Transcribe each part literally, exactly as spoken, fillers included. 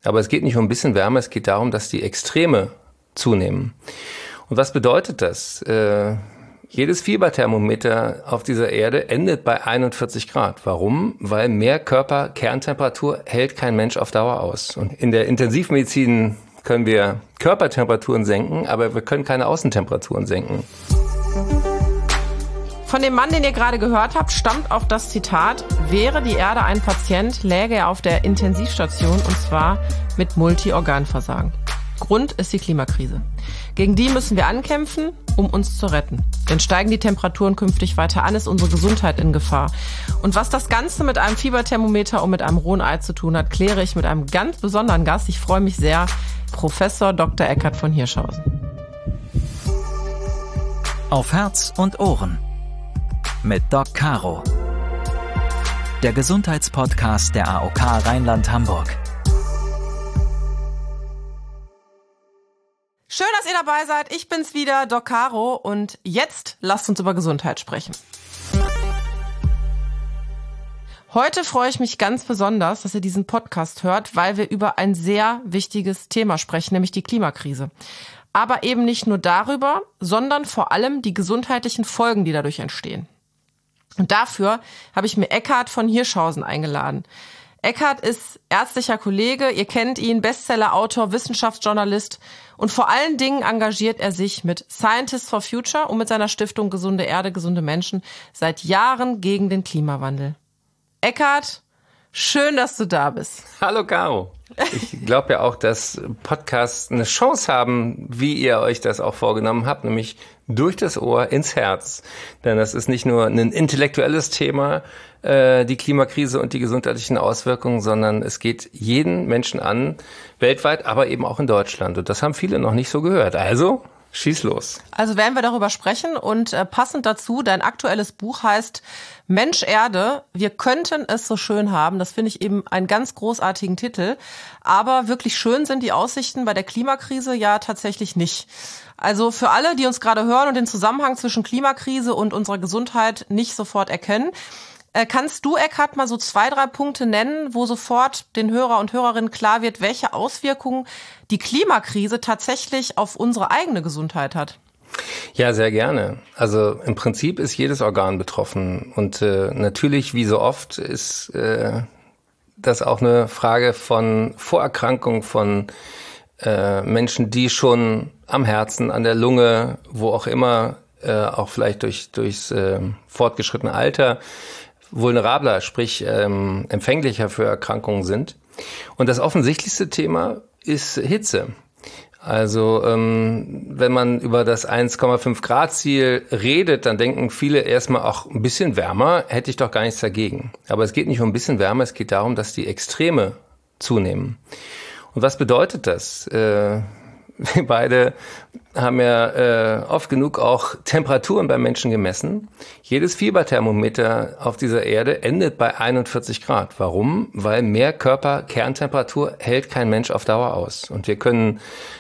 Aber es geht nicht um ein bisschen Wärme, es geht darum, dass die Extreme zunehmen. Und was bedeutet das? Äh, jedes Fieberthermometer auf dieser Erde endet bei einundvierzig Grad. Warum? Weil mehr Körperkerntemperatur hält kein Mensch auf Dauer aus. Und in der Intensivmedizin können wir Körpertemperaturen senken, aber wir können keine Außentemperaturen senken. Von dem Mann, den ihr gerade gehört habt, stammt auch das Zitat: Wäre die Erde ein Patient, läge er auf der Intensivstation, und zwar mit Multiorganversagen. Grund ist die Klimakrise. Gegen die müssen wir ankämpfen, um uns zu retten. Denn steigen die Temperaturen künftig weiter an, ist unsere Gesundheit in Gefahr. Und was das Ganze mit einem Fieberthermometer und mit einem rohen Ei zu tun hat, kläre ich mit einem ganz besonderen Gast. Ich freue mich sehr, Professor Doktor Eckhard von Hirschhausen. Auf Herz und Ohren mit Doc Caro. Der Gesundheitspodcast der A O K Rheinland-Hamburg. Schön, dass ihr dabei seid. Ich bin's wieder, Doc Caro, und jetzt lasst uns über Gesundheit sprechen. Heute freue ich mich ganz besonders, dass ihr diesen Podcast hört, weil wir über ein sehr wichtiges Thema sprechen, nämlich die Klimakrise. Aber eben nicht nur darüber, sondern vor allem die gesundheitlichen Folgen, die dadurch entstehen. Und dafür habe ich mir Eckhard von Hirschhausen eingeladen. Eckhard ist ärztlicher Kollege, ihr kennt ihn, Bestsellerautor, Wissenschaftsjournalist, und vor allen Dingen engagiert er sich mit Scientists for Future und mit seiner Stiftung Gesunde Erde, gesunde Menschen seit Jahren gegen den Klimawandel. Eckhard, schön, dass du da bist. Hallo Caro. Ich glaube ja auch, dass Podcasts eine Chance haben, wie ihr euch das auch vorgenommen habt, nämlich durch das Ohr ins Herz. Denn das ist nicht nur ein intellektuelles Thema, äh, die Klimakrise und die gesundheitlichen Auswirkungen, sondern es geht jeden Menschen an, weltweit, aber eben auch in Deutschland. Und das haben viele noch nicht so gehört. Also schieß los. Also werden wir darüber sprechen, und äh, passend dazu, dein aktuelles Buch heißt Mensch Erde, wir könnten es so schön haben. Das finde ich eben einen ganz großartigen Titel. Aber wirklich schön sind die Aussichten bei der Klimakrise ja tatsächlich nicht. Also für alle, die uns gerade hören und den Zusammenhang zwischen Klimakrise und unserer Gesundheit nicht sofort erkennen, äh, kannst du, Eckhard, mal so zwei, drei Punkte nennen, wo sofort den Hörer und Hörerinnen klar wird, welche Auswirkungen die Klimakrise tatsächlich auf unsere eigene Gesundheit hat? Ja, sehr gerne. Also im Prinzip ist jedes Organ betroffen. Und äh, natürlich, wie so oft, ist äh, das auch eine Frage von Vorerkrankung, von äh, Menschen, die schon am Herzen, an der Lunge, wo auch immer, äh, auch vielleicht durch durchs äh, fortgeschrittene Alter vulnerabler, sprich ähm, empfänglicher für Erkrankungen sind. Und das offensichtlichste Thema ist Hitze. Also ähm, wenn man über das eins Komma fünf Grad Ziel redet, dann denken viele erstmal, auch ein bisschen wärmer hätte ich doch gar nichts dagegen. Aber es geht nicht um ein bisschen Wärme, es geht darum, dass die Extreme zunehmen. Und was bedeutet das? Äh, wir beide haben ja äh, oft genug auch Temperaturen beim Menschen gemessen. Jedes Fieberthermometer auf dieser Erde endet bei einundvierzig Grad. Warum? Weil mehr Körperkerntemperatur hält kein Mensch auf Dauer aus. Und wir können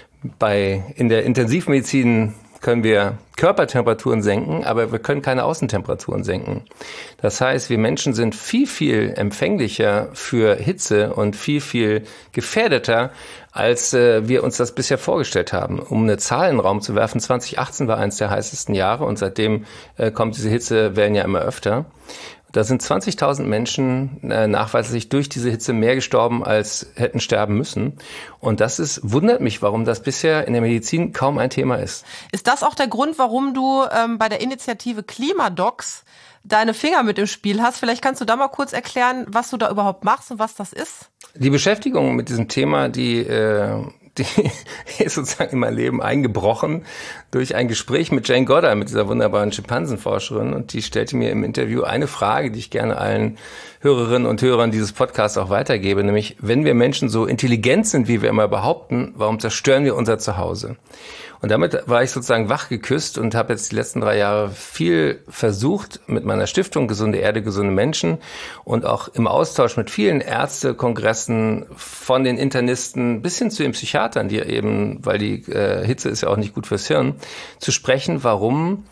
bei in der Intensivmedizin können wir Körpertemperaturen senken, aber wir können keine Außentemperaturen senken. Das heißt, wir Menschen sind viel, viel empfänglicher für Hitze und viel, viel gefährdeter, als äh, wir uns das bisher vorgestellt haben. Um eine Zahl in den Raum zu werfen, zwanzig achtzehn war eines der heißesten Jahre, und seitdem äh, kommt diese Hitzewellen ja immer öfter. Da sind zwanzigtausend Menschen äh, nachweislich durch diese Hitze mehr gestorben, als hätten sterben müssen. Und das ist, wundert mich, warum das bisher in der Medizin kaum ein Thema ist. Ist das auch der Grund, warum du ähm, bei der Initiative Klimadocs deine Finger mit im Spiel hast? Vielleicht kannst du da mal kurz erklären, was du da überhaupt machst und was das ist? Die Beschäftigung mit diesem Thema, die, äh, die ist sozusagen in mein Leben eingebrochen durch ein Gespräch mit Jane Goddard, mit dieser wunderbaren Schimpansenforscherin. Und die stellte mir im Interview eine Frage, die ich gerne allen Hörerinnen und Hörern dieses Podcasts auch weitergebe, nämlich: Wenn wir Menschen so intelligent sind, wie wir immer behaupten, warum zerstören wir unser Zuhause? Und damit war ich sozusagen wach geküsst und habe jetzt die letzten drei Jahre viel versucht mit meiner Stiftung Gesunde Erde, gesunde Menschen und auch im Austausch mit vielen Ärztekongressen von den Internisten bis hin zu den Psychiatern, die eben, weil die äh, Hitze ist ja auch nicht gut fürs Hirn, zu sprechen, warum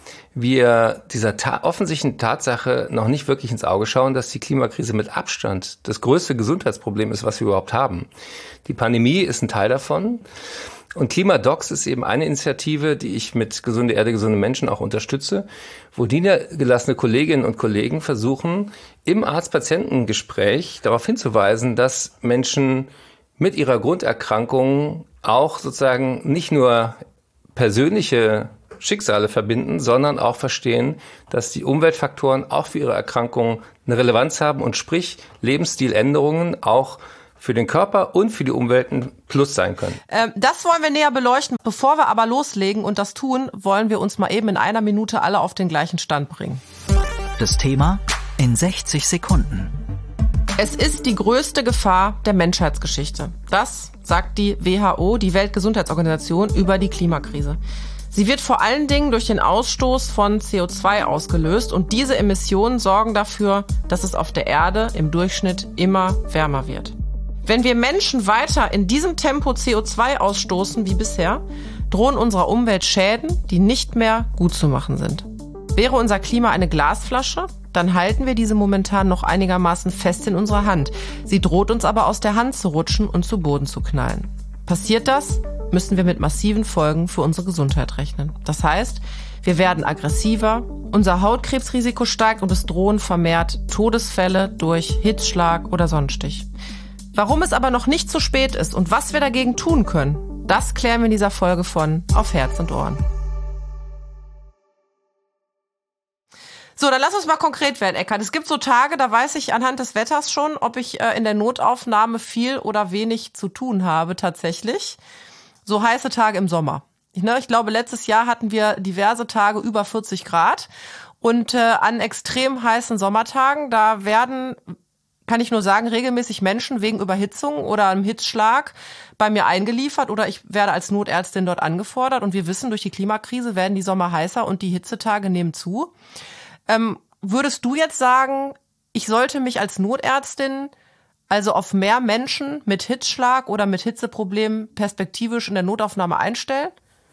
wir dieser ta- offensichtlichen Tatsache noch nicht wirklich ins Auge schauen, dass die Klimakrise mit Abstand das größte Gesundheitsproblem ist, was wir überhaupt haben. Die Pandemie ist ein Teil davon. Und Klimadocs ist eben eine Initiative, die ich mit Gesunde Erde, gesunde Menschen auch unterstütze, wo niedergelassene Kolleginnen und Kollegen versuchen, im Arzt-Patienten-Gespräch darauf hinzuweisen, dass Menschen mit ihrer Grunderkrankung auch sozusagen nicht nur persönliche Schicksale verbinden, sondern auch verstehen, dass die Umweltfaktoren auch für ihre Erkrankung eine Relevanz haben und sprich Lebensstiländerungen auch für den Körper und für die Umwelt ein Plus sein können. Ähm, das wollen wir näher beleuchten. Bevor wir aber loslegen und das tun, wollen wir uns mal eben in einer Minute alle auf den gleichen Stand bringen. Das Thema in sechzig Sekunden. Es ist die größte Gefahr der Menschheitsgeschichte. Das sagt die W H O, die Weltgesundheitsorganisation, über die Klimakrise. Sie wird vor allen Dingen durch den Ausstoß von C O zwei ausgelöst und diese Emissionen sorgen dafür, dass es auf der Erde im Durchschnitt immer wärmer wird. Wenn wir Menschen weiter in diesem Tempo C O zwei ausstoßen wie bisher, drohen unserer Umwelt Schäden, die nicht mehr gutzumachen sind. Wäre unser Klima eine Glasflasche, dann halten wir diese momentan noch einigermaßen fest in unserer Hand. Sie droht uns aber aus der Hand zu rutschen und zu Boden zu knallen. Passiert das, müssen wir mit massiven Folgen für unsere Gesundheit rechnen. Das heißt, wir werden aggressiver, unser Hautkrebsrisiko steigt und es drohen vermehrt Todesfälle durch Hitzschlag oder Sonnenstich. Warum es aber noch nicht zu spät ist und was wir dagegen tun können, das klären wir in dieser Folge von Auf Herz und Ohren. So, dann lass uns mal konkret werden, Eckhard. Es gibt so Tage, da weiß ich anhand des Wetters schon, ob ich äh, in der Notaufnahme viel oder wenig zu tun habe tatsächlich. So heiße Tage im Sommer. Ich, ne, ich glaube, letztes Jahr hatten wir diverse Tage über vierzig Grad und äh, an extrem heißen Sommertagen, da werden, kann ich nur sagen, regelmäßig Menschen wegen Überhitzung oder einem Hitzschlag bei mir eingeliefert oder ich werde als Notärztin dort angefordert und wir wissen, durch die Klimakrise werden die Sommer heißer und die Hitzetage nehmen zu. Ähm, würdest du jetzt sagen, ich sollte mich als Notärztin also auf mehr Menschen mit Hitzschlag oder mit Hitzeproblemen perspektivisch in der Notaufnahme einstellen?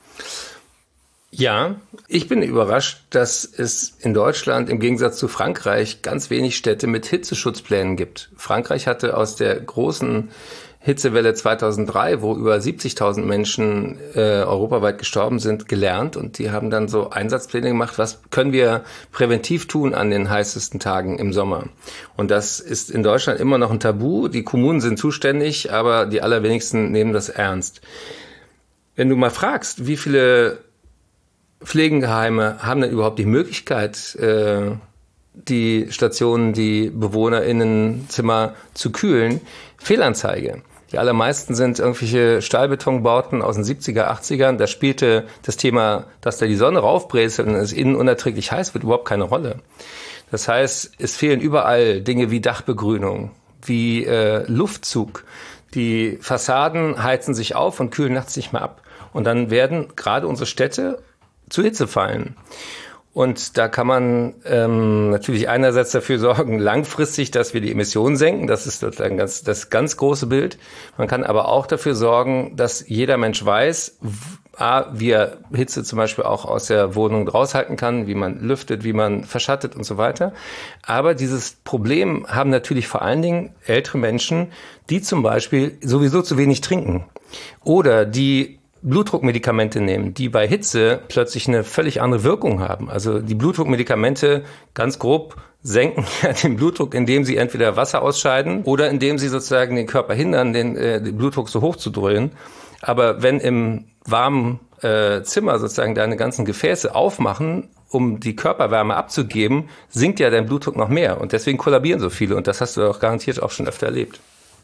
Ja, ich bin überrascht, dass es in Deutschland im Gegensatz zu Frankreich ganz wenig Städte mit Hitzeschutzplänen gibt. Frankreich hatte aus der großen Hitzewelle zweitausenddrei, wo über siebzigtausend Menschen äh, europaweit gestorben sind, gelernt und die haben dann so Einsatzpläne gemacht, was können wir präventiv tun an den heißesten Tagen im Sommer. Und das ist in Deutschland immer noch ein Tabu. Die Kommunen sind zuständig, aber die allerwenigsten nehmen das ernst. Wenn du mal fragst, wie viele Pflegeheime haben denn überhaupt die Möglichkeit, äh, die Stationen, die BewohnerInnenzimmer zu kühlen, Fehlanzeige. Die allermeisten sind irgendwelche Stahlbetonbauten aus den siebziger, achtzigern. Da spielte das Thema, dass da die Sonne raufbrezelt und es innen unerträglich heiß wird, überhaupt keine Rolle. Das heißt, es fehlen überall Dinge wie Dachbegrünung, wie äh, Luftzug. Die Fassaden heizen sich auf und kühlen nachts nicht mehr ab. Und dann werden gerade unsere Städte zu Hitzefallen. Und da kann man ähm, natürlich einerseits dafür sorgen, langfristig, dass wir die Emissionen senken. Das ist sozusagen ganz, das ganz große Bild. Man kann aber auch dafür sorgen, dass jeder Mensch weiß, A, wie er Hitze zum Beispiel auch aus der Wohnung raushalten kann, wie man lüftet, wie man verschattet und so weiter. Aber dieses Problem haben natürlich vor allen Dingen ältere Menschen, die zum Beispiel sowieso zu wenig trinken oder die Blutdruckmedikamente nehmen, die bei Hitze plötzlich eine völlig andere Wirkung haben. Also die Blutdruckmedikamente, ganz grob, senken ja den Blutdruck, indem sie entweder Wasser ausscheiden oder indem sie sozusagen den Körper hindern, den, äh, den Blutdruck so hoch zu drehen. Aber wenn im warmen äh, Zimmer sozusagen deine ganzen Gefäße aufmachen, um die Körperwärme abzugeben, sinkt ja dein Blutdruck noch mehr. Und deswegen kollabieren so viele. Und das hast du auch garantiert auch schon öfter erlebt.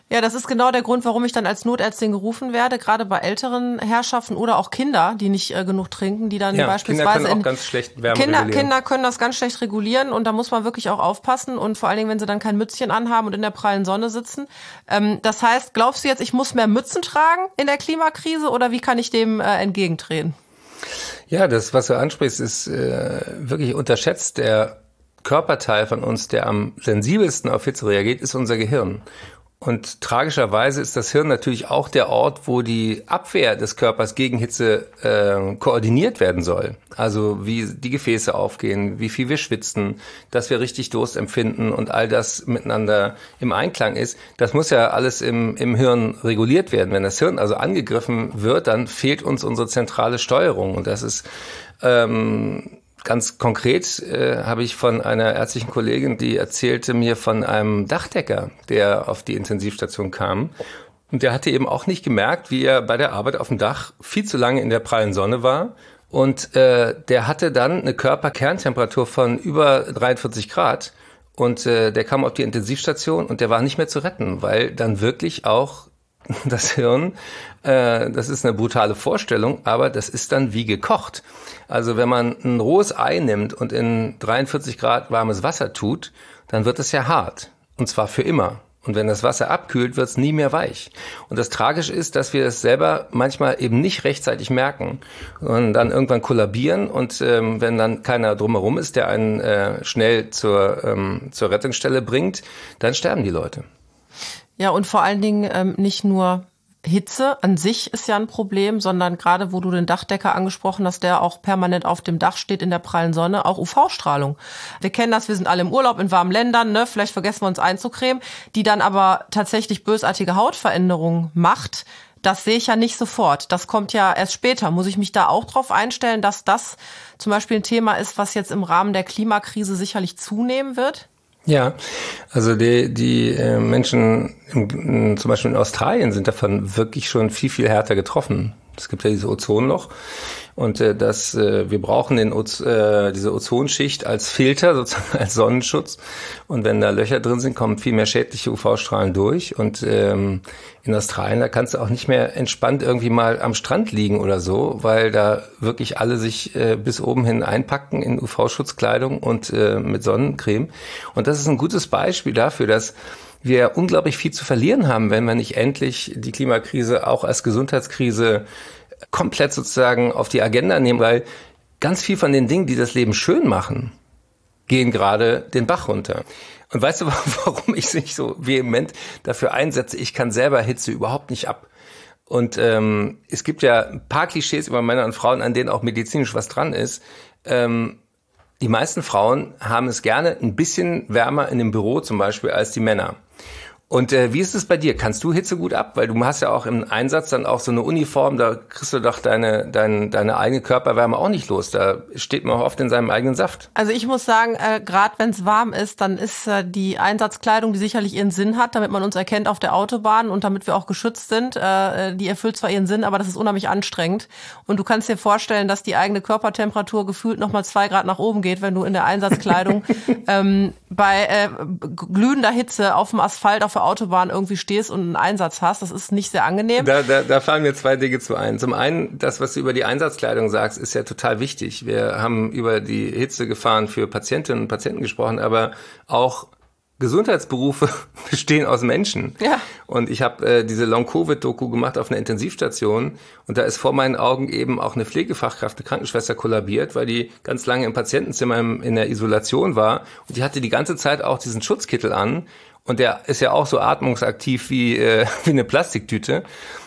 Ja, das ist genau der Grund, warum ich dann als Notärztin gerufen werde, gerade bei älteren Herrschaften oder auch Kinder, die nicht äh, genug trinken, die dann ja, beispielsweise... Kinder können auch ganz schlecht Wärme Kinder, regulieren. Kinder können das ganz schlecht regulieren und da muss man wirklich auch aufpassen und vor allen Dingen, wenn sie dann kein Mützchen anhaben und in der prallen Sonne sitzen. Ähm, das heißt, glaubst du jetzt, ich muss mehr Mützen tragen in der Klimakrise oder wie kann ich dem äh, entgegentreten? Ja, das, was du ansprichst, ist äh, wirklich unterschätzt. Der Körperteil von uns, der am sensibelsten auf Hitze reagiert, ist unser Gehirn. Und tragischerweise ist das Hirn natürlich auch der Ort, wo die Abwehr des Körpers gegen Hitze äh, koordiniert werden soll. Also wie die Gefäße aufgehen, wie viel wir schwitzen, dass wir richtig Durst empfinden und all das miteinander im Einklang ist. Das muss ja alles im, im Hirn reguliert werden. Wenn das Hirn also angegriffen wird, dann fehlt uns unsere zentrale Steuerung. Und das ist... Ähm, Ganz konkret äh, habe ich von einer ärztlichen Kollegin, die erzählte mir von einem Dachdecker, der auf die Intensivstation kam. Und der hatte eben auch nicht gemerkt, wie er bei der Arbeit auf dem Dach viel zu lange in der prallen Sonne war. Und äh, der hatte dann eine Körperkerntemperatur von über dreiundvierzig Grad. Und äh, der kam auf die Intensivstation und der war nicht mehr zu retten, weil dann wirklich auch das Hirn, äh, das ist eine brutale Vorstellung, aber das ist dann wie gekocht. Also wenn man ein rohes Ei nimmt und in dreiundvierzig Grad warmes Wasser tut, dann wird es ja hart. Und zwar für immer. Und wenn das Wasser abkühlt, wird es nie mehr weich. Und das Tragische ist, dass wir es selber manchmal eben nicht rechtzeitig merken, sondern dann irgendwann kollabieren. Und ähm, wenn dann keiner drumherum ist, der einen äh, schnell zur, ähm, zur Rettungsstelle bringt, dann sterben die Leute. Ja, und vor allen Dingen ähm, nicht nur Hitze an sich ist ja ein Problem, sondern gerade wo du den Dachdecker angesprochen hast, der auch permanent auf dem Dach steht in der prallen Sonne, auch U V-Strahlung. Wir kennen das, wir sind alle im Urlaub in warmen Ländern, ne? Vielleicht vergessen wir uns einzucremen, die dann aber tatsächlich bösartige Hautveränderungen macht. Das sehe ich ja nicht sofort. Das kommt ja erst später. Muss ich mich da auch drauf einstellen, dass das zum Beispiel ein Thema ist, was jetzt im Rahmen der Klimakrise sicherlich zunehmen wird? Ja, also die, die äh, Menschen im, in, zum Beispiel in Australien sind davon wirklich schon viel, viel härter getroffen. Es gibt ja diese Ozonloch und äh, das, äh, wir brauchen den Oz, äh, diese Ozonschicht als Filter, sozusagen als Sonnenschutz. Und wenn da Löcher drin sind, kommen viel mehr schädliche U V-Strahlen durch. Und ähm, in Australien, da kannst du auch nicht mehr entspannt irgendwie mal am Strand liegen oder so, weil da wirklich alle sich äh, bis oben hin einpacken in U V-Schutzkleidung und äh, mit Sonnencreme. Und das ist ein gutes Beispiel dafür, dass wir unglaublich viel zu verlieren haben, wenn wir nicht endlich die Klimakrise auch als Gesundheitskrise komplett sozusagen auf die Agenda nehmen, weil ganz viel von den Dingen, die das Leben schön machen, gehen gerade den Bach runter. Und weißt du, warum ich mich so vehement dafür einsetze? Ich kann selber Hitze überhaupt nicht ab. Und ähm, es gibt ja ein paar Klischees über Männer und Frauen, an denen auch medizinisch was dran ist. Ähm, die meisten Frauen haben es gerne ein bisschen wärmer in dem Büro zum Beispiel als die Männer. Und äh, wie ist es bei dir? Kannst du Hitze gut ab? Weil du hast ja auch im Einsatz dann auch so eine Uniform, da kriegst du doch deine, deine, deine eigene Körperwärme auch nicht los. Da steht man auch oft in seinem eigenen Saft. Also ich muss sagen, äh, gerade wenn es warm ist, dann ist äh, die Einsatzkleidung, die sicherlich ihren Sinn hat, damit man uns erkennt auf der Autobahn und damit wir auch geschützt sind, äh, die erfüllt zwar ihren Sinn, aber das ist unheimlich anstrengend. Und du kannst dir vorstellen, dass die eigene Körpertemperatur gefühlt nochmal zwei Grad nach oben geht, wenn du in der Einsatzkleidung ähm, bei äh, glühender Hitze auf dem Asphalt auf der Autobahn irgendwie stehst und einen Einsatz hast. Das ist nicht sehr angenehm. Da, da, da fallen mir zwei Dinge zu ein. Zum einen, das, was du über die Einsatzkleidung sagst, ist ja total wichtig. Wir haben über die Hitzegefahren für Patientinnen und Patienten gesprochen, aber auch Gesundheitsberufe bestehen aus Menschen. Ja. Und ich habe äh, diese Long-Covid-Doku gemacht auf einer Intensivstation und da ist vor meinen Augen eben auch eine Pflegefachkraft, eine Krankenschwester kollabiert, weil die ganz lange im Patientenzimmer im, in der Isolation war und die hatte die ganze Zeit auch diesen Schutzkittel an und der ist ja auch so atmungsaktiv wie, äh, wie eine Plastiktüte.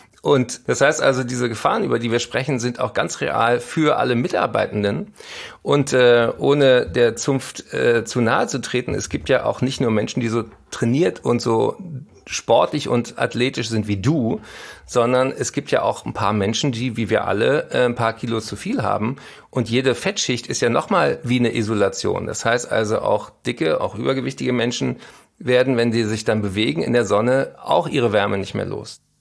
Und das heißt also, diese Gefahren, über die wir sprechen, sind auch ganz real für alle Mitarbeitenden. Und äh, ohne der Zunft äh, zu nahe zu treten, es gibt ja auch nicht nur Menschen, die so trainiert und so sportlich und athletisch sind wie du, sondern es gibt ja auch ein paar Menschen, die, wie wir alle, äh, ein paar Kilos zu viel haben. Und jede Fettschicht ist ja nochmal wie eine Isolation. Das heißt also, auch dicke, auch übergewichtige Menschen werden, wenn die sich dann bewegen in der Sonne, auch ihre Wärme nicht mehr los.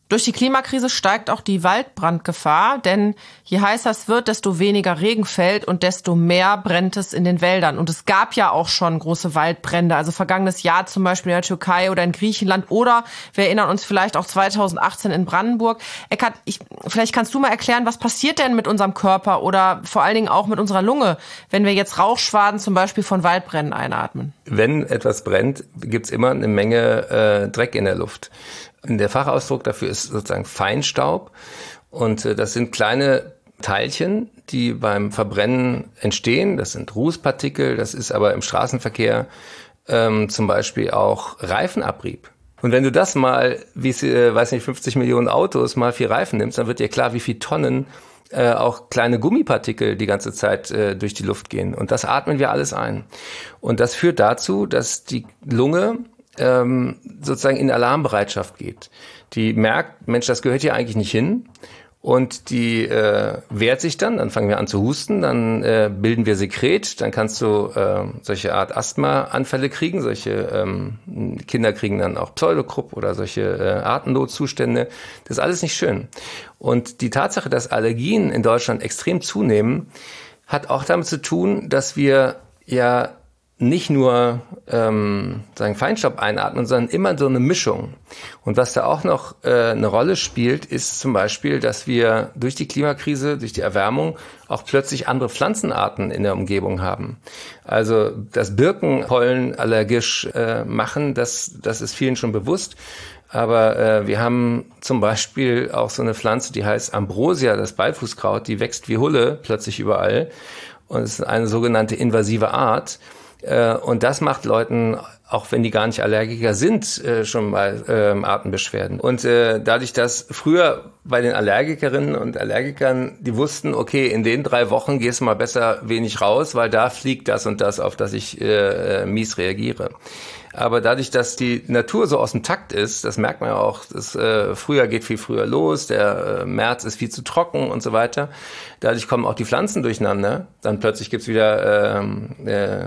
Durch die Klimakrise steigt auch die Waldbrandgefahr, denn je heißer es wird, desto weniger Regen fällt und desto mehr brennt es in den Wäldern. Und es gab ja auch schon große Waldbrände, also vergangenes Jahr zum Beispiel in der Türkei oder in Griechenland oder wir erinnern uns vielleicht auch zweitausendachtzehn in Brandenburg. Eckhard, ich, vielleicht kannst du mal erklären, was passiert denn mit unserem Körper oder vor allen Dingen auch mit unserer Lunge, wenn wir jetzt Rauchschwaden zum Beispiel von Waldbränden einatmen? Wenn etwas brennt, gibt's immer eine Menge äh, Dreck in der Luft. Der Fachausdruck dafür ist sozusagen Feinstaub und äh, das sind kleine Teilchen, die beim Verbrennen entstehen. Das sind Rußpartikel, das ist aber im Straßenverkehr ähm, zum Beispiel auch Reifenabrieb. Und wenn du das mal, wie es, äh, weiß nicht, fünfzig Millionen Autos mal vier Reifen nimmst, dann wird dir klar, wie viel Tonnen äh, auch kleine Gummipartikel die ganze Zeit äh, durch die Luft gehen. Und das atmen wir alles ein. Und das führt dazu, dass die Lunge ähm, sozusagen in Alarmbereitschaft geht. Die merkt, Mensch, das gehört hier eigentlich nicht hin. Und die äh, wehrt sich dann, dann fangen wir an zu husten, dann äh, bilden wir Sekret, dann kannst du äh, solche Art Asthma-Anfälle kriegen, solche ähm, Kinder kriegen dann auch Pseudokrupp oder solche äh, Atemnotzustände. Das ist alles nicht schön. Und die Tatsache, dass Allergien in Deutschland extrem zunehmen, hat auch damit zu tun, dass wir ja nicht nur ähm, sagen Feinstaub einatmen, sondern immer so eine Mischung. Und was da auch noch äh, eine Rolle spielt, ist zum Beispiel, dass wir durch die Klimakrise, durch die Erwärmung auch plötzlich andere Pflanzenarten in der Umgebung haben. Also das Birkenpollen allergisch äh, machen, das, das ist vielen schon bewusst. Aber äh, wir haben zum Beispiel auch so eine Pflanze, die heißt Ambrosia, das Beifußkraut, die wächst wie Hulle plötzlich überall. Und es ist eine sogenannte invasive Art. Und das macht Leuten, auch wenn die gar nicht Allergiker sind, schon mal ähm, Atembeschwerden. Und äh, dadurch, dass früher bei den Allergikerinnen und Allergikern, die wussten, okay, in den drei Wochen gehst du mal besser wenig raus, weil da fliegt das und das, auf das ich äh, mies reagiere. Aber dadurch, dass die Natur so aus dem Takt ist, das merkt man ja auch, das äh, Frühjahr geht viel früher los, der äh, März ist viel zu trocken und so weiter. Dadurch kommen auch die Pflanzen durcheinander. Dann plötzlich gibt's wieder äh, äh,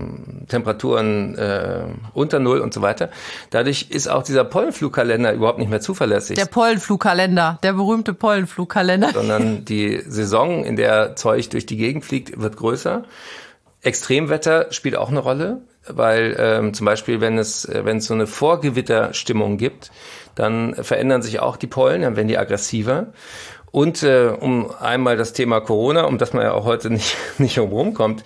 Temperaturen äh, unter Null und so weiter. Dadurch ist auch dieser Pollenflugkalender überhaupt nicht mehr zuverlässig. Der Pollenflugkalender, der berühmte Pollenflugkalender. Sondern die Saison, in der Zeug durch die Gegend fliegt, wird größer. Extremwetter spielt auch eine Rolle, weil ähm, zum Beispiel, wenn es wenn es so eine Vorgewitterstimmung gibt, dann verändern sich auch die Pollen, dann werden die aggressiver. Und äh, um einmal das Thema Corona, um das man ja auch heute nicht nicht rumkommt,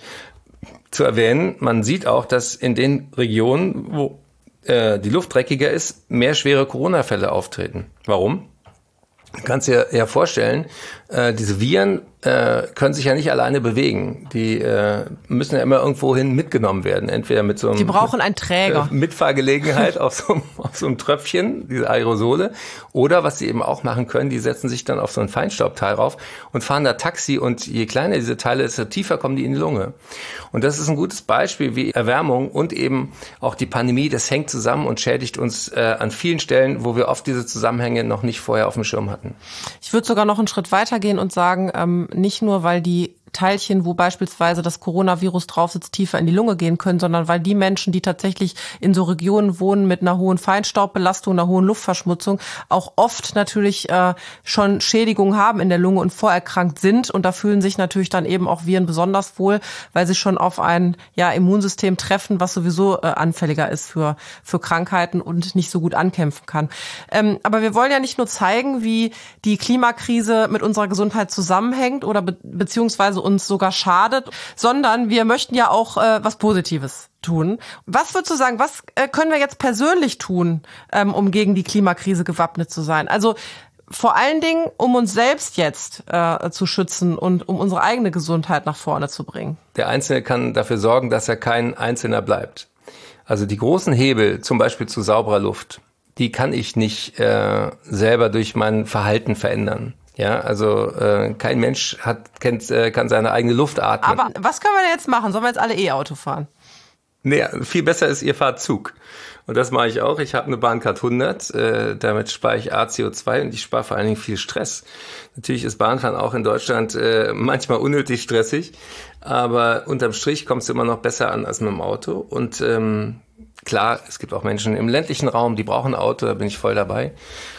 zu erwähnen, man sieht auch, dass in den Regionen, wo äh, die Luft dreckiger ist, mehr schwere Corona-Fälle auftreten. Warum? Du kannst dir ja vorstellen, äh, diese Viren äh, können sich ja nicht alleine bewegen. Die äh, müssen ja immer irgendwohin mitgenommen werden. Entweder mit so einem... Die brauchen einen Träger. Äh, Mitfahrgelegenheit auf, so, auf so einem Tröpfchen, diese Aerosole. Oder was sie eben auch machen können, die setzen sich dann auf so ein Feinstaubteil rauf und fahren da Taxi. Und je kleiner diese Teile ist, desto tiefer kommen die in die Lunge. Und das ist ein gutes Beispiel, wie Erwärmung und eben auch die Pandemie, das hängt zusammen und schädigt uns äh, an vielen Stellen, wo wir oft diese Zusammenhänge noch nicht vorher auf dem Schirm hatten. Ich würde sogar noch einen Schritt weitergehen und sagen, ähm, nicht nur, weil die Teilchen, wo beispielsweise das Coronavirus drauf sitzt, tiefer in die Lunge gehen können, sondern weil die Menschen, die tatsächlich in so Regionen wohnen mit einer hohen Feinstaubbelastung, einer hohen Luftverschmutzung, auch oft natürlich äh, schon Schädigungen haben in der Lunge und vorerkrankt sind. Und da fühlen sich natürlich dann eben auch Viren besonders wohl, weil sie schon auf ein ja, Immunsystem treffen, was sowieso äh, anfälliger ist für, für Krankheiten und nicht so gut ankämpfen kann. Ähm, aber wir wollen ja nicht nur zeigen, wie die Klimakrise mit unserer Gesundheit zusammenhängt oder be- beziehungsweise uns sogar schadet, sondern wir möchten ja auch äh, was Positives tun. Was würdest du sagen, was äh, können wir jetzt persönlich tun, ähm, um gegen die Klimakrise gewappnet zu sein? Also vor allen Dingen, um uns selbst jetzt äh, zu schützen und um unsere eigene Gesundheit nach vorne zu bringen. Der Einzelne kann dafür sorgen, dass er kein Einzelner bleibt. Also die großen Hebel, zum Beispiel zu sauberer Luft, die kann ich nicht äh, selber durch mein Verhalten verändern. Ja, also äh, kein Mensch hat kennt äh, kann seine eigene Luft atmen. Aber was können wir denn jetzt machen? Sollen wir jetzt alle E-Auto fahren? Nee, viel besser ist, ihr fahrt Zug. Und das mache ich auch. Ich habe eine Bahncard hundert, äh, damit spare ich A C O zwei und ich spare vor allen Dingen viel Stress. Natürlich ist Bahnfahren auch in Deutschland äh, manchmal unnötig stressig, aber unterm Strich kommst du immer noch besser an als mit dem Auto. Und ähm, klar, es gibt auch Menschen im ländlichen Raum, die brauchen ein Auto, da bin ich voll dabei.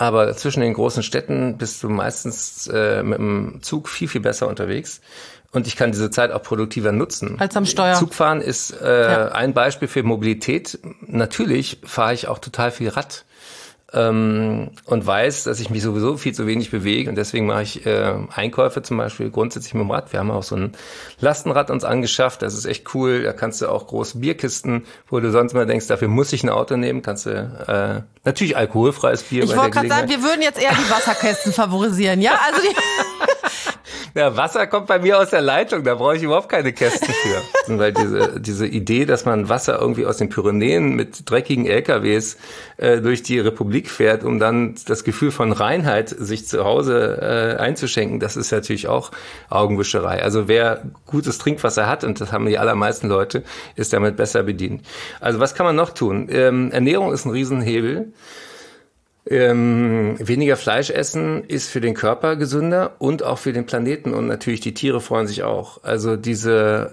Aber zwischen den großen Städten bist du meistens äh, mit dem Zug viel, viel besser unterwegs. Und ich kann diese Zeit auch produktiver nutzen. Als am Steuer. Zugfahren ist äh, ja. ein Beispiel für Mobilität. Natürlich fahre ich auch total viel Rad. Ähm, und weiß, dass ich mich sowieso viel zu wenig bewege und deswegen mache ich äh, Einkäufe zum Beispiel grundsätzlich mit dem Rad. Wir haben auch so ein Lastenrad uns angeschafft, das ist echt cool, da kannst du auch große Bierkisten, wo du sonst mal denkst, dafür muss ich ein Auto nehmen, kannst du äh, natürlich alkoholfreies Bier. Ich wollte gerade sagen, wir würden jetzt eher die Wasserkästen favorisieren, ja? Also die Ja, Wasser kommt bei mir aus der Leitung, da brauche ich überhaupt keine Kästen für. Weil diese diese Idee, dass man Wasser irgendwie aus den Pyrenäen mit dreckigen L K Ws äh, durch die Republik fährt, um dann das Gefühl von Reinheit sich zu Hause äh, einzuschenken, das ist natürlich auch Augenwischerei. Also wer gutes Trinkwasser hat, und das haben die allermeisten Leute, ist damit besser bedient. Also was kann man noch tun? Ähm, Ernährung ist ein Riesenhebel. Ähm, weniger Fleisch essen ist für den Körper gesünder und auch für den Planeten und natürlich die Tiere freuen sich auch. Also diese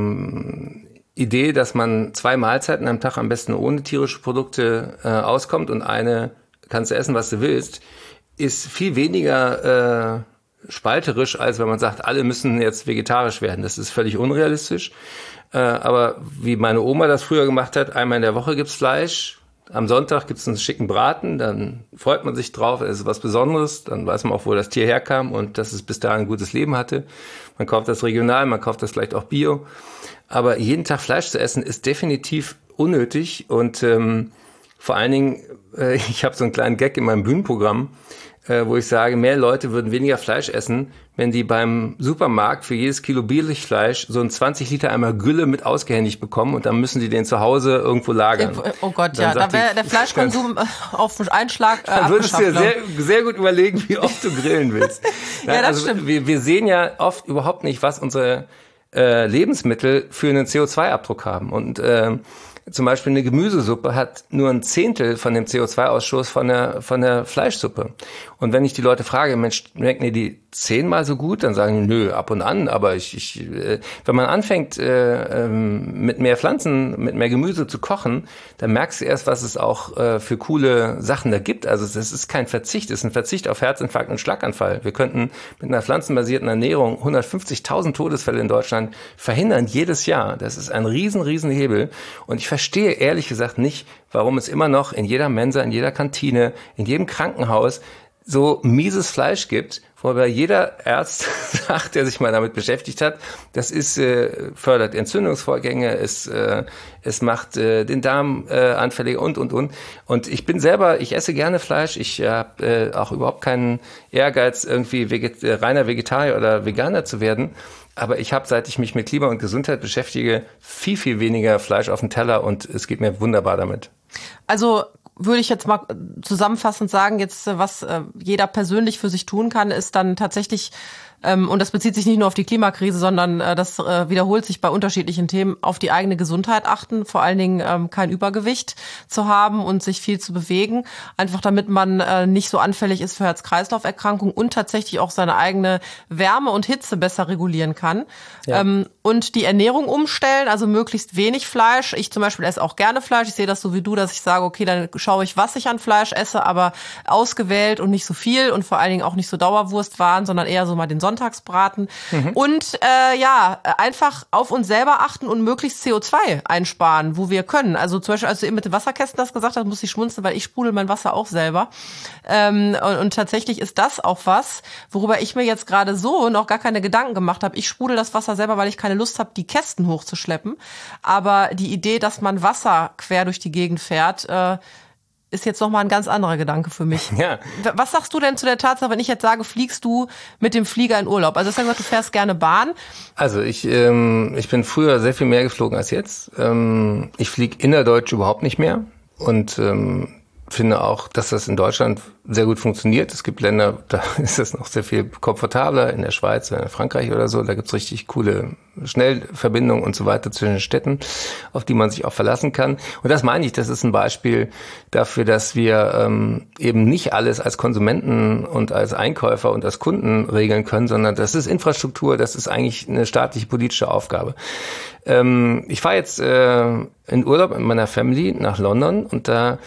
ähm, Idee, dass man zwei Mahlzeiten am Tag am besten ohne tierische Produkte äh, auskommt und eine kannst du essen, was du willst, ist viel weniger äh, spalterisch, als wenn man sagt, alle müssen jetzt vegetarisch werden. Das ist völlig unrealistisch. Äh, aber wie meine Oma das früher gemacht hat, einmal in der Woche gibt's Fleisch. Am Sonntag gibt's einen schicken Braten, dann freut man sich drauf, es ist was Besonderes, dann weiß man auch, wo das Tier herkam und dass es bis dahin ein gutes Leben hatte. Man kauft das regional, man kauft das vielleicht auch bio. Aber jeden Tag Fleisch zu essen ist definitiv unnötig und ähm, vor allen Dingen, äh, ich habe so einen kleinen Gag in meinem Bühnenprogramm, äh, wo ich sage, mehr Leute würden weniger Fleisch essen, wenn die beim Supermarkt für jedes Kilo Billigfleisch so einen zwanzig Liter Eimer Gülle mit ausgehändigt bekommen und dann müssen die den zu Hause irgendwo lagern. Oh Gott, dann ja, da wäre der Fleischkonsum auf einen Schlag äh, Dann würdest du dir sehr, sehr gut überlegen, wie oft du grillen willst. Ja, das also stimmt. Wir, wir sehen ja oft überhaupt nicht, was unsere äh, Lebensmittel für einen C O zwei Abdruck haben und äh, zum Beispiel eine Gemüsesuppe hat nur ein Zehntel von dem C O zwei Ausstoß von der, von der Fleischsuppe. Und wenn ich die Leute frage, Mensch, schmecken dir die zehnmal so gut? Dann sagen die, nö, ab und an. Aber ich, ich, äh, wenn man anfängt, äh, ähm, mit mehr Pflanzen, mit mehr Gemüse zu kochen, dann merkst du erst, was es auch äh, für coole Sachen da gibt. Also das ist kein Verzicht, es ist ein Verzicht auf Herzinfarkt und Schlaganfall. Wir könnten mit einer pflanzenbasierten Ernährung hundertfünfzigtausend Todesfälle in Deutschland verhindern, jedes Jahr. Das ist ein riesen, riesen Hebel. Und ich verstehe ehrlich gesagt nicht, warum es immer noch in jeder Mensa, in jeder Kantine, in jedem Krankenhaus so mieses Fleisch gibt, wobei jeder Arzt sagt, der sich mal damit beschäftigt hat, das ist äh, fördert Entzündungsvorgänge, es äh, es macht äh, den Darm äh, anfälliger und und und. Und ich bin selber, ich esse gerne Fleisch, ich habe äh, auch überhaupt keinen Ehrgeiz, irgendwie veget- äh, reiner Vegetarier oder Veganer zu werden. Aber ich habe, seit ich mich mit Klima und Gesundheit beschäftige, viel, viel weniger Fleisch auf dem Teller und es geht mir wunderbar damit. Also würde ich jetzt mal zusammenfassend sagen, jetzt was jeder persönlich für sich tun kann, ist dann tatsächlich, und das bezieht sich nicht nur auf die Klimakrise, sondern das wiederholt sich bei unterschiedlichen Themen, auf die eigene Gesundheit achten, vor allen Dingen kein Übergewicht zu haben und sich viel zu bewegen, einfach damit man nicht so anfällig ist für Herz-Kreislauf-Erkrankungen und tatsächlich auch seine eigene Wärme und Hitze besser regulieren kann. Ja. Und die Ernährung umstellen, also möglichst wenig Fleisch. Ich zum Beispiel esse auch gerne Fleisch. Ich sehe das so wie du, dass ich sage, okay, dann schaue ich, was ich an Fleisch esse, aber ausgewählt und nicht so viel und vor allen Dingen auch nicht so Dauerwurstwaren, sondern eher so mal den Sonntagsbraten. Mhm. Und äh, ja, einfach auf uns selber achten und möglichst C O zwei einsparen, wo wir können. Also zum Beispiel, als du eben mit den Wasserkästen das gesagt hast, muss ich schmunzeln, weil ich sprudel mein Wasser auch selber. Ähm, und, und tatsächlich ist das auch was, worüber ich mir jetzt gerade so noch gar keine Gedanken gemacht habe. Ich sprudel das Wasser selber, weil ich keine Lust habe, die Kästen hochzuschleppen. Aber die Idee, dass man Wasser quer durch die Gegend fährt, äh, ist jetzt nochmal ein ganz anderer Gedanke für mich. Ja. Was sagst du denn zu der Tatsache, wenn ich jetzt sage, fliegst du mit dem Flieger in Urlaub? Also du hast ja gesagt, du fährst gerne Bahn. Also ich ähm, ich bin früher sehr viel mehr geflogen als jetzt. Ähm, ich fliege innerdeutsch überhaupt nicht mehr und ähm, finde auch, dass das in Deutschland sehr gut funktioniert. Es gibt Länder, da ist das noch sehr viel komfortabler, in der Schweiz oder in Frankreich oder so. Da gibt's richtig coole Schnellverbindungen und so weiter zwischen den Städten, auf die man sich auch verlassen kann. Und das meine ich, das ist ein Beispiel dafür, dass wir ähm, eben nicht alles als Konsumenten und als Einkäufer und als Kunden regeln können, sondern das ist Infrastruktur, das ist eigentlich eine staatliche politische Aufgabe. Ähm, ich fahre jetzt äh, in Urlaub mit meiner Family nach London und da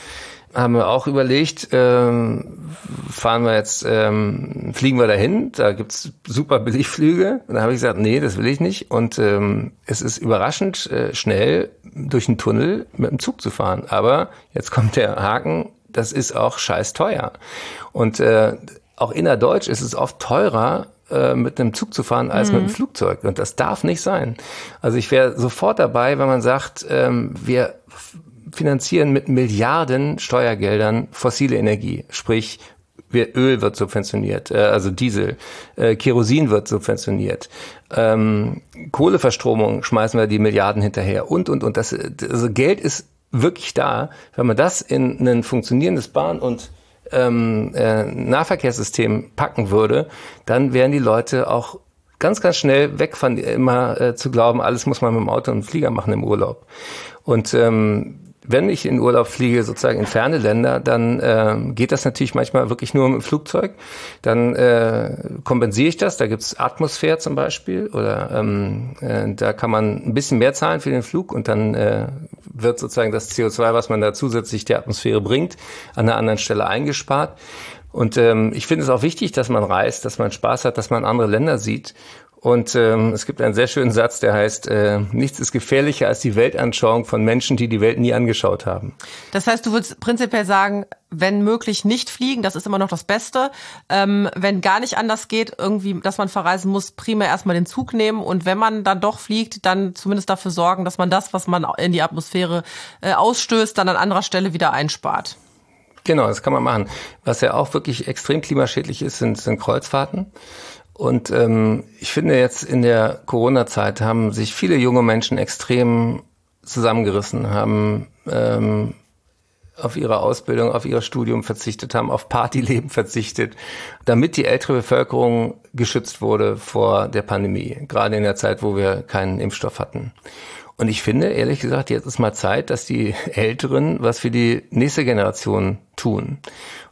haben wir auch überlegt, ähm, fahren wir jetzt, ähm, fliegen wir dahin, da gibt's super Billigflüge. Und da habe ich gesagt, nee, das will ich nicht. Und ähm, es ist überraschend äh, schnell, durch einen Tunnel mit dem Zug zu fahren. Aber jetzt kommt der Haken, das ist auch scheiß teuer. Und äh, auch innerdeutsch ist es oft teurer, äh, mit einem Zug zu fahren, als mhm. mit einem Flugzeug. Und das darf nicht sein. Also ich wäre sofort dabei, wenn man sagt, ähm, wir finanzieren mit Milliarden Steuergeldern fossile Energie, sprich wir, Öl wird subventioniert, äh, also Diesel, äh, Kerosin wird subventioniert, ähm, Kohleverstromung schmeißen wir die Milliarden hinterher und und und das, also Geld ist wirklich da, wenn man das in ein funktionierendes Bahn- und ähm, äh, Nahverkehrssystem packen würde, dann wären die Leute auch ganz, ganz schnell weg von immer äh, zu glauben, alles muss man mit dem Auto und dem Flieger machen im Urlaub. Und ähm, wenn ich in Urlaub fliege, sozusagen in ferne Länder, dann äh, geht das natürlich manchmal wirklich nur mit dem Flugzeug. Dann äh, kompensiere ich das. Da gibt's Atmosphäre zum Beispiel. Oder ähm, äh, da kann man ein bisschen mehr zahlen für den Flug und dann äh, wird sozusagen das C O zwei, was man da zusätzlich der Atmosphäre bringt, an einer anderen Stelle eingespart. Und ähm, ich finde es auch wichtig, dass man reist, dass man Spaß hat, dass man andere Länder sieht. Und ähm, es gibt einen sehr schönen Satz, der heißt, äh, nichts ist gefährlicher als die Weltanschauung von Menschen, die die Welt nie angeschaut haben. Das heißt, du würdest prinzipiell sagen, wenn möglich nicht fliegen, das ist immer noch das Beste. Ähm, wenn gar nicht anders geht, irgendwie, dass man verreisen muss, primär erstmal den Zug nehmen. Und wenn man dann doch fliegt, dann zumindest dafür sorgen, dass man das, was man in die Atmosphäre äh, ausstößt, dann an anderer Stelle wieder einspart. Genau, das kann man machen. Was ja auch wirklich extrem klimaschädlich ist, sind, sind Kreuzfahrten. Und ähm, ich finde jetzt in der Corona-Zeit haben sich viele junge Menschen extrem zusammengerissen, haben ähm, auf ihre Ausbildung, auf ihr Studium verzichtet, haben auf Partyleben verzichtet, damit die ältere Bevölkerung geschützt wurde vor der Pandemie, gerade in der Zeit, wo wir keinen Impfstoff hatten. Und ich finde, ehrlich gesagt, jetzt ist mal Zeit, dass die Älteren was für die nächste Generation tun.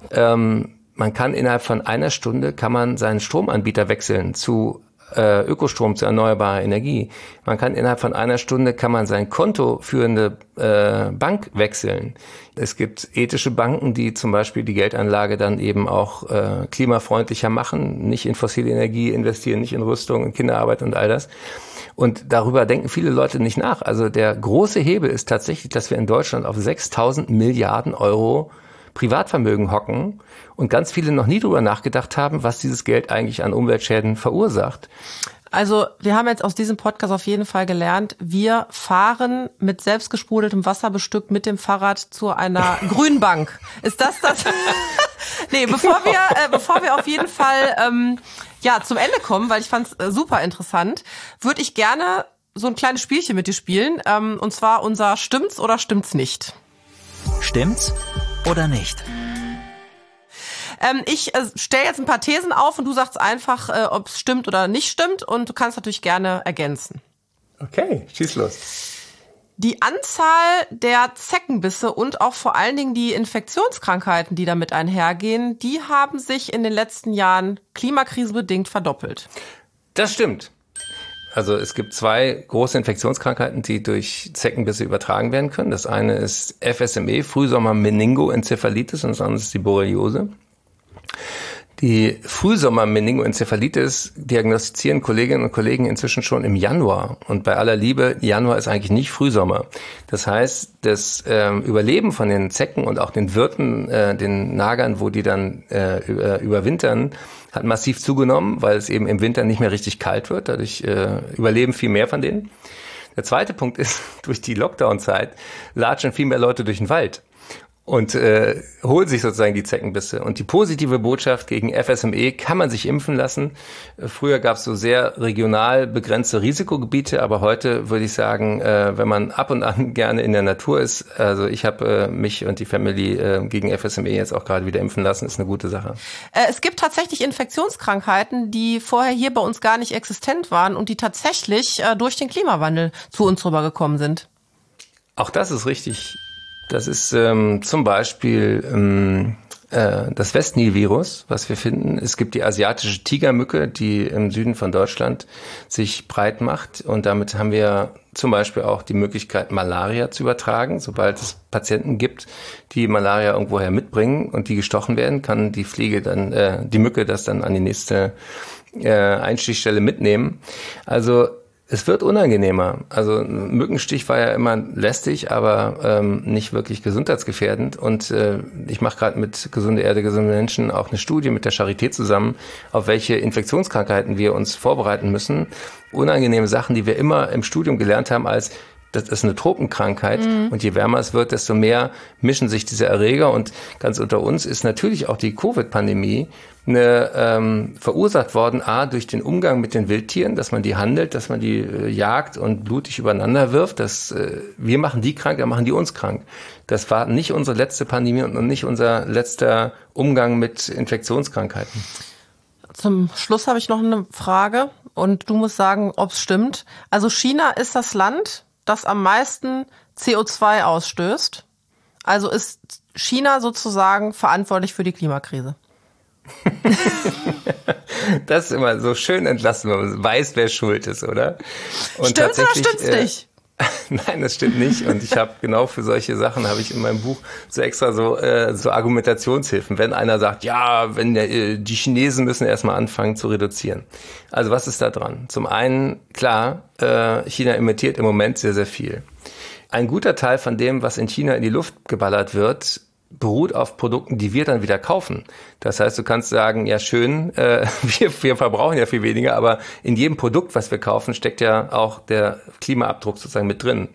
Ähm, Man kann innerhalb von einer Stunde kann man seinen Stromanbieter wechseln zu äh, Ökostrom, zu erneuerbarer Energie. Man kann innerhalb von einer Stunde kann man sein Konto führende äh, Bank wechseln. Es gibt ethische Banken, die zum Beispiel die Geldanlage dann eben auch äh, klimafreundlicher machen, nicht in fossile Energie investieren, nicht in Rüstung, in Kinderarbeit und all das. Und darüber denken viele Leute nicht nach. Also der große Hebel ist tatsächlich, dass wir in Deutschland auf sechstausend Milliarden Euro Privatvermögen hocken und ganz viele noch nie drüber nachgedacht haben, was dieses Geld eigentlich an Umweltschäden verursacht. Also wir haben jetzt aus diesem Podcast auf jeden Fall gelernt, wir fahren mit selbstgesprudeltem Wasser bestückt mit dem Fahrrad zu einer Grünbank. Ist das das? Nee, bevor wir äh, bevor wir auf jeden Fall ähm, ja zum Ende kommen, weil ich fand's äh, super interessant, würde ich gerne so ein kleines Spielchen mit dir spielen, ähm, und zwar unser Stimmt's oder stimmt's nicht? Stimmt's oder nicht? Ähm, ich äh, stelle jetzt ein paar Thesen auf und du sagst einfach, äh, ob es stimmt oder nicht stimmt, und du kannst natürlich gerne ergänzen. Okay, schieß los. Die Anzahl der Zeckenbisse und auch vor allen Dingen die Infektionskrankheiten, die damit einhergehen, die haben sich in den letzten Jahren klimakrisenbedingt verdoppelt. Das stimmt. Also es gibt zwei große Infektionskrankheiten, die durch Zeckenbisse übertragen werden können. Das eine ist F S M E, Frühsommer-Meningoenzephalitis, und das andere ist die Borreliose. Die Frühsommer-Meningoenzephalitis diagnostizieren Kolleginnen und Kollegen inzwischen schon im Januar. Und bei aller Liebe, Januar ist eigentlich nicht Frühsommer. Das heißt, das ähm, Überleben von den Zecken und auch den Wirten, äh, den Nagern, wo die dann äh, überwintern, hat massiv zugenommen, weil es eben im Winter nicht mehr richtig kalt wird. Dadurch äh, überleben viel mehr von denen. Der zweite Punkt ist, durch die Lockdown-Zeit latschen viel mehr Leute durch den Wald und äh, holen sich sozusagen die Zeckenbisse. Und die positive Botschaft gegen F S M E: kann man sich impfen lassen. Früher gab es so sehr regional begrenzte Risikogebiete, aber heute würde ich sagen, äh, wenn man ab und an gerne in der Natur ist, also ich habe äh, mich und die Family äh, gegen F S M E jetzt auch gerade wieder impfen lassen, ist eine gute Sache. Äh, es gibt tatsächlich Infektionskrankheiten, die vorher hier bei uns gar nicht existent waren und die tatsächlich äh, durch den Klimawandel zu uns rübergekommen sind. Auch das ist richtig. Das ist ähm, zum Beispiel ähm, äh, das Westnil-Virus, was wir finden. Es gibt die asiatische Tigermücke, die im Süden von Deutschland sich breit macht. Und damit haben wir zum Beispiel auch die Möglichkeit, Malaria zu übertragen. Sobald es Patienten gibt, die Malaria irgendwoher mitbringen und die gestochen werden, kann die Fliege dann, äh, die Mücke das dann an die nächste äh, Einstichstelle mitnehmen. Also es wird unangenehmer. Also ein Mückenstich war ja immer lästig, aber ähm, nicht wirklich gesundheitsgefährdend. Und äh, ich mache gerade mit Gesunde Erde, gesunde Menschen auch eine Studie mit der Charité zusammen, auf welche Infektionskrankheiten wir uns vorbereiten müssen. Unangenehme Sachen, die wir immer im Studium gelernt haben als das ist eine Tropenkrankheit mhm. und je wärmer es wird, desto mehr mischen sich diese Erreger. Und ganz unter uns ist natürlich auch die Covid-Pandemie eine, ähm, verursacht worden, a, durch den Umgang mit den Wildtieren, dass man die handelt, dass man die äh, jagt und blutig übereinander wirft. Das, äh, wir machen die krank, dann machen die uns krank. Das war nicht unsere letzte Pandemie und nicht unser letzter Umgang mit Infektionskrankheiten. Zum Schluss habe ich noch eine Frage und du musst sagen, ob es stimmt. Also China ist das Land, das am meisten C O zwei ausstößt. Also ist China sozusagen verantwortlich für die Klimakrise. Das ist immer so schön entlassen, wenn man weiß, wer schuld ist, oder? Und stimmt's oder stimmt's äh, nicht? Nein, das stimmt nicht. Und ich habe genau für solche Sachen habe ich in meinem Buch so extra so äh, so Argumentationshilfen. Wenn einer sagt, ja, wenn der, äh, die Chinesen müssen erstmal anfangen zu reduzieren. Also was ist da dran? Zum einen, klar, äh, China emittiert im Moment sehr, sehr viel. Ein guter Teil von dem, was in China in die Luft geballert wird, beruht auf Produkten, die wir dann wieder kaufen. Das heißt, du kannst sagen, ja schön, äh, wir, wir verbrauchen ja viel weniger, aber in jedem Produkt, was wir kaufen, steckt ja auch der Klimaabdruck sozusagen mit drin.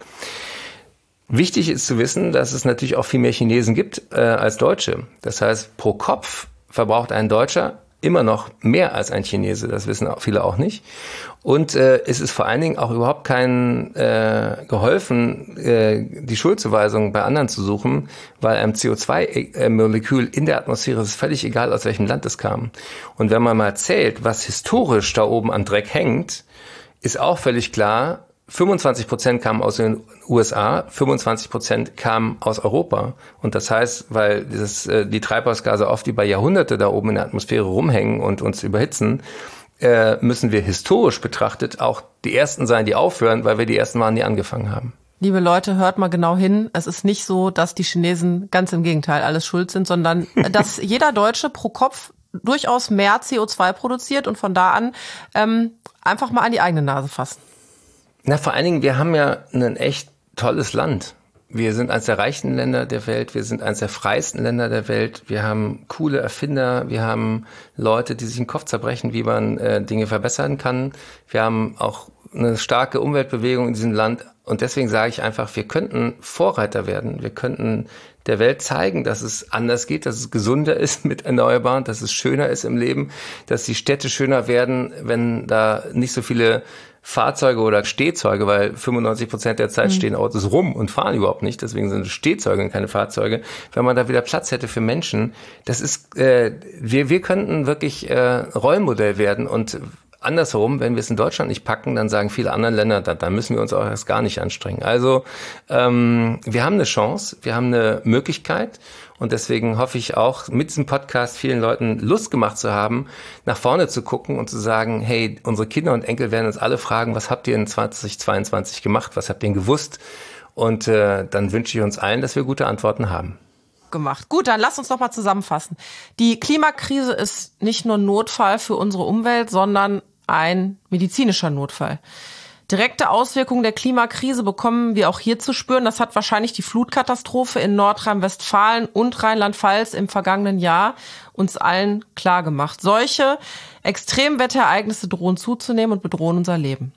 Wichtig ist zu wissen, dass es natürlich auch viel mehr Chinesen gibt äh, als Deutsche. Das heißt, pro Kopf verbraucht ein Deutscher immer noch mehr als ein Chinese. Das wissen auch viele auch nicht. Und äh, es ist vor allen Dingen auch überhaupt kein äh, geholfen, äh, die Schuldzuweisung bei anderen zu suchen, weil einem C O zwei Molekül in der Atmosphäre ist es völlig egal, aus welchem Land es kam. Und wenn man mal zählt, was historisch da oben an Dreck hängt, ist auch völlig klar, fünfundzwanzig Prozent kamen aus den U S A, fünfundzwanzig Prozent kamen aus Europa. Und das heißt, weil dieses, äh, die Treibhausgase oft über Jahrhunderte da oben in der Atmosphäre rumhängen und uns überhitzen, äh, müssen wir historisch betrachtet auch die Ersten sein, die aufhören, weil wir die Ersten waren, die angefangen haben. Liebe Leute, hört mal genau hin. Es ist nicht so, dass die Chinesen ganz im Gegenteil alles schuld sind, sondern dass jeder Deutsche pro Kopf durchaus mehr C O zwei produziert und von da an ähm, einfach mal an die eigene Nase fassen. Na, vor allen Dingen, wir haben ja ein echt tolles Land. Wir sind eines der reichsten Länder der Welt, wir sind eines der freiesten Länder der Welt, wir haben coole Erfinder, wir haben Leute, die sich den Kopf zerbrechen, wie man äh, Dinge verbessern kann. Wir haben auch eine starke Umweltbewegung in diesem Land und deswegen sage ich einfach, wir könnten Vorreiter werden, wir könnten der Welt zeigen, dass es anders geht, dass es gesunder ist mit Erneuerbaren, dass es schöner ist im Leben, dass die Städte schöner werden, wenn da nicht so viele Fahrzeuge oder Stehzeuge, weil fünfundneunzig Prozent der Zeit mhm. stehen Autos rum und fahren überhaupt nicht, deswegen sind es Stehzeuge und keine Fahrzeuge. Wenn man da wieder Platz hätte für Menschen, das ist, äh, wir wir könnten wirklich äh, Rollenmodell werden und andersherum, wenn wir es in Deutschland nicht packen, dann sagen viele andere Länder, da, da müssen wir uns auch erst gar nicht anstrengen. Also ähm, wir haben eine Chance, wir haben eine Möglichkeit und deswegen hoffe ich auch, mit diesem Podcast vielen Leuten Lust gemacht zu haben, nach vorne zu gucken und zu sagen, hey, unsere Kinder und Enkel werden uns alle fragen, was habt ihr in zweitausendzweiundzwanzig gemacht, was habt ihr denn gewusst? Und äh, dann wünsche ich uns allen, dass wir gute Antworten haben. Gemacht. Gut, dann lass uns noch mal zusammenfassen. Die Klimakrise ist nicht nur ein Notfall für unsere Umwelt, sondern ein medizinischer Notfall. Direkte Auswirkungen der Klimakrise bekommen wir auch hier zu spüren. Das hat wahrscheinlich die Flutkatastrophe in Nordrhein-Westfalen und Rheinland-Pfalz im vergangenen Jahr uns allen klar gemacht. Solche Extremwetterereignisse drohen zuzunehmen und bedrohen unser Leben.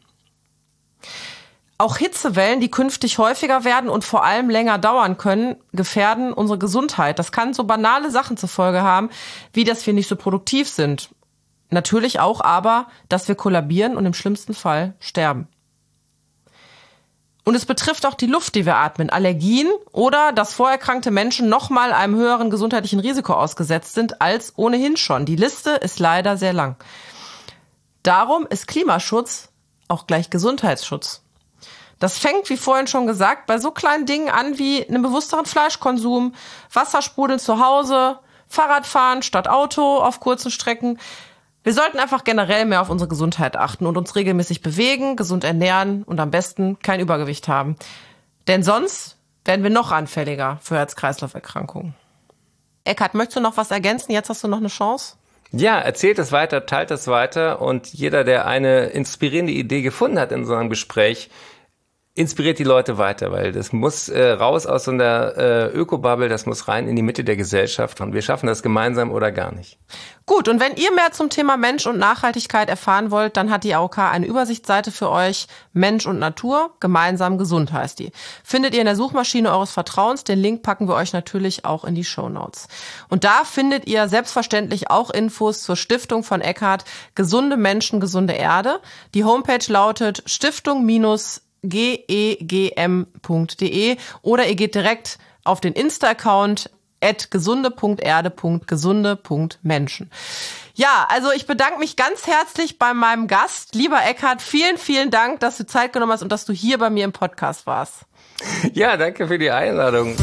Auch Hitzewellen, die künftig häufiger werden und vor allem länger dauern können, gefährden unsere Gesundheit. Das kann so banale Sachen zur Folge haben, wie dass wir nicht so produktiv sind. Natürlich auch aber, dass wir kollabieren und im schlimmsten Fall sterben. Und es betrifft auch die Luft, die wir atmen. Allergien oder dass vorerkrankte Menschen nochmal einem höheren gesundheitlichen Risiko ausgesetzt sind als ohnehin schon. Die Liste ist leider sehr lang. Darum ist Klimaschutz auch gleich Gesundheitsschutz. Das fängt, wie vorhin schon gesagt, bei so kleinen Dingen an wie einem bewussteren Fleischkonsum, Wassersprudeln zu Hause, Fahrrad fahren statt Auto auf kurzen Strecken. Wir sollten einfach generell mehr auf unsere Gesundheit achten und uns regelmäßig bewegen, gesund ernähren und am besten kein Übergewicht haben. Denn sonst werden wir noch anfälliger für Herz-Kreislauf-Erkrankungen. Eckhard, möchtest du noch was ergänzen? Jetzt hast du noch eine Chance. Ja, erzählt es weiter, teilt es weiter und jeder, der eine inspirierende Idee gefunden hat in so einem Gespräch, inspiriert die Leute weiter, weil das muss äh, raus aus so einer äh, Ökobubble, das muss rein in die Mitte der Gesellschaft und wir schaffen das gemeinsam oder gar nicht. Gut, und wenn ihr mehr zum Thema Mensch und Nachhaltigkeit erfahren wollt, dann hat die A O K eine Übersichtsseite für euch. Mensch und Natur, gemeinsam gesund heißt die. Findet ihr in der Suchmaschine eures Vertrauens. Den Link packen wir euch natürlich auch in die Shownotes. Und da findet ihr selbstverständlich auch Infos zur Stiftung von Eckhard, Gesunde Menschen, gesunde Erde. Die Homepage lautet stiftung gegm punkt de oder ihr geht direkt auf den Insta-Account at gesunde punkt erde punkt gesunde punkt menschen. Ja, also ich bedanke mich ganz herzlich bei meinem Gast. Lieber Eckhard, vielen, vielen Dank, dass du Zeit genommen hast und dass du hier bei mir im Podcast warst. Ja, danke für die Einladung.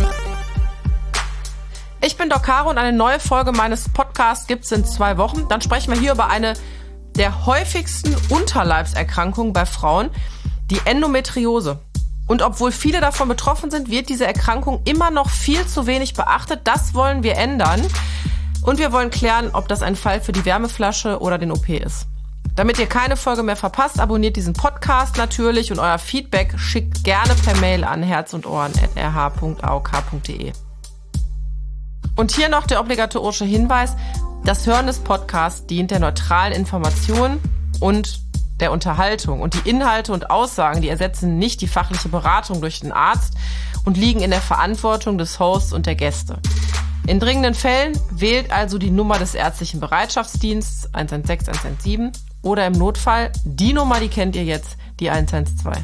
Ich bin Doc Caro und eine neue Folge meines Podcasts gibt's in zwei Wochen. Dann sprechen wir hier über eine der häufigsten Unterleibserkrankungen bei Frauen, die Endometriose. Und obwohl viele davon betroffen sind, wird diese Erkrankung immer noch viel zu wenig beachtet. Das wollen wir ändern. Und wir wollen klären, ob das ein Fall für die Wärmeflasche oder den O P ist. Damit ihr keine Folge mehr verpasst, abonniert diesen Podcast natürlich und euer Feedback schickt gerne per Mail an herz und ohren at r h punkt a o k punkt de. Und hier noch der obligatorische Hinweis: Das Hören des Podcasts dient der neutralen Information und der Unterhaltung. Und die Inhalte und Aussagen, die ersetzen nicht die fachliche Beratung durch den Arzt und liegen in der Verantwortung des Hosts und der Gäste. In dringenden Fällen wählt also die Nummer des ärztlichen Bereitschaftsdienstes eins eins sechs eins eins sieben oder im Notfall die Nummer, die kennt ihr jetzt, die eins eins zwei.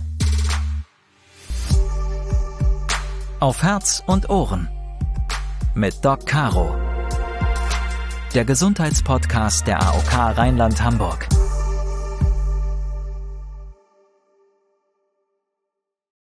Auf Herz und Ohren mit Doc Caro. Der Gesundheitspodcast der A O K Rheinland-Hamburg.